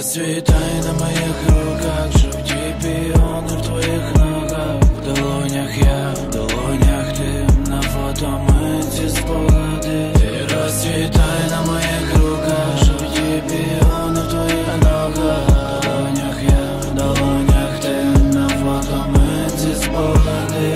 Розцвітай на моїх руках, жовті піони в твоїх ногах. В долонях я, в долонях ти, на фото ми ці спогади. Ти розцвітай на моїх руках, жовті піони в твоїх ногах. В долонях я, в долонях ти, на фото ми ці спогади.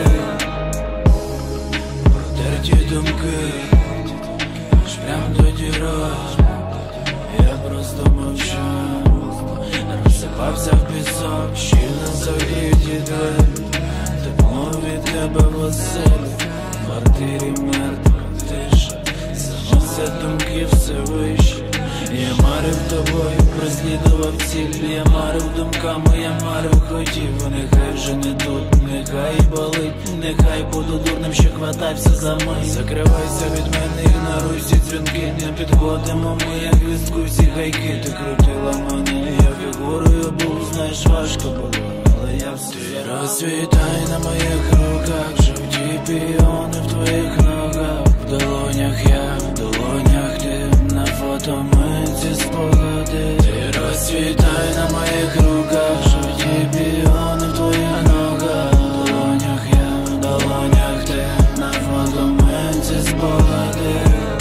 Протерті думки, аж прям до дірок. Я просто мовчав, розсипався в пісок, щільно закриті двері. Тепло від тебе в оселі, в квартирі мертва тиша. Заносять думки все вище. Я марив тобою, прослідував ціль. Я марив думками, я марив хотів. Нехай вже не тут, нехай болить. Нехай буду дурним, що хватався за мить. Закривайся від мене, ігноруй всі дзвінки. Не підходимо ми, як вістку, всі гайки. Ти крутила мене, я фігурою був. Знаєш, важко було, але я все. Ти розцвітай на моїх руках, жовті піони в твоїх ногах. В долонях я, в долонях ти, на фото ми ці спогади. Ти розцвітай на моїх руках, жовті піони в твоїх ногах. В долонях я, в долонях ти, на фото ми ці спогади.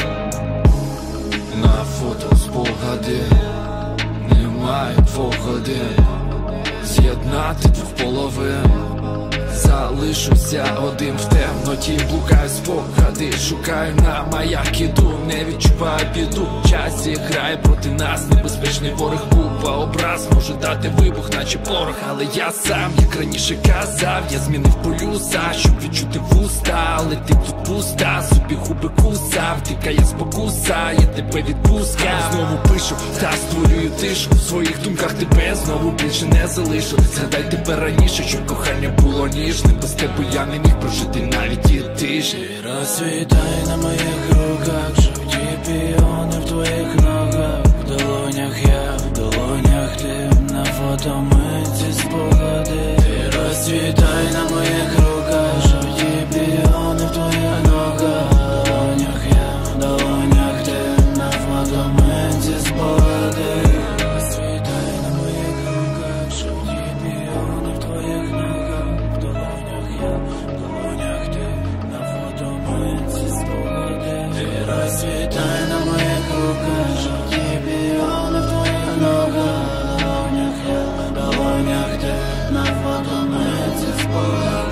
На фото спогади, немає двох годин з'єднати двох половин. Залишуся один в темноті, блукаю спогади, шукаю на маяк, іду, не відчуваю біду. Час грає проти нас, небезпечний ворог. Купа образ може дати вибух, наче порох. Але я сам, як раніше казав, я змінив полюса, щоб відчути вуста. Але ти тут пуста, собі губи кусав. Тікає спокуса, я тебе відпускав. Знову пишу та створюю тишу. В своїх думках тебе знову більше не залишу. Згадай тебе раніше, щоб кохання було ніжним. Без тебе я не міг прожити навіть і тижні. Ти розцвітай на моїх руках, жовті піони в твоїх ногах. В долонях я, в долонях ти, на фото ми ці спогади. Ти розцвітай на моїх руках, жовті піони в твоїх ногах. В долонях я, в долонях ти, на фото ми ці спогади. Розцвітай на моїх руках, жовті піони в твоїх ногах. В долонях я, в долонях ти, на фото ми ці спогади. Ти розцвітай на моїх руках, жовті піони в твоїх ногах. В долонях я, в долонях ти, на фото ми ці спогади.